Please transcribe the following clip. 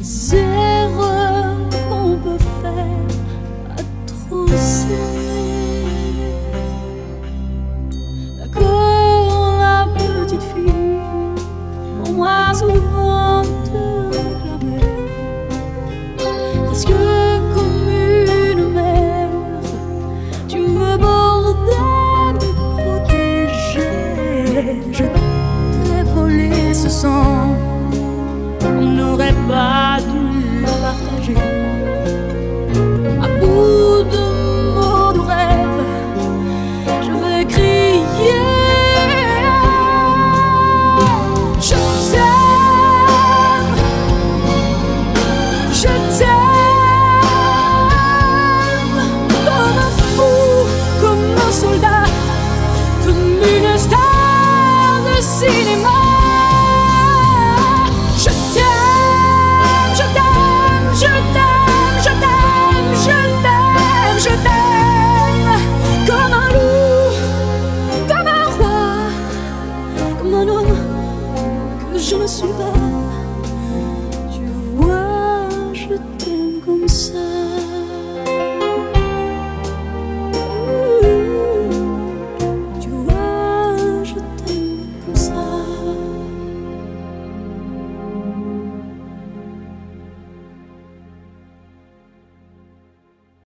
les erreurs qu'on peut faire à trop s'aimer. D'accord, la petite fille, on m'a souvent te réclamé, presque comme une mère, tu me bordais, me protégeais. Je t'ai volé ce sang qu'on n'aurait pas dû partager.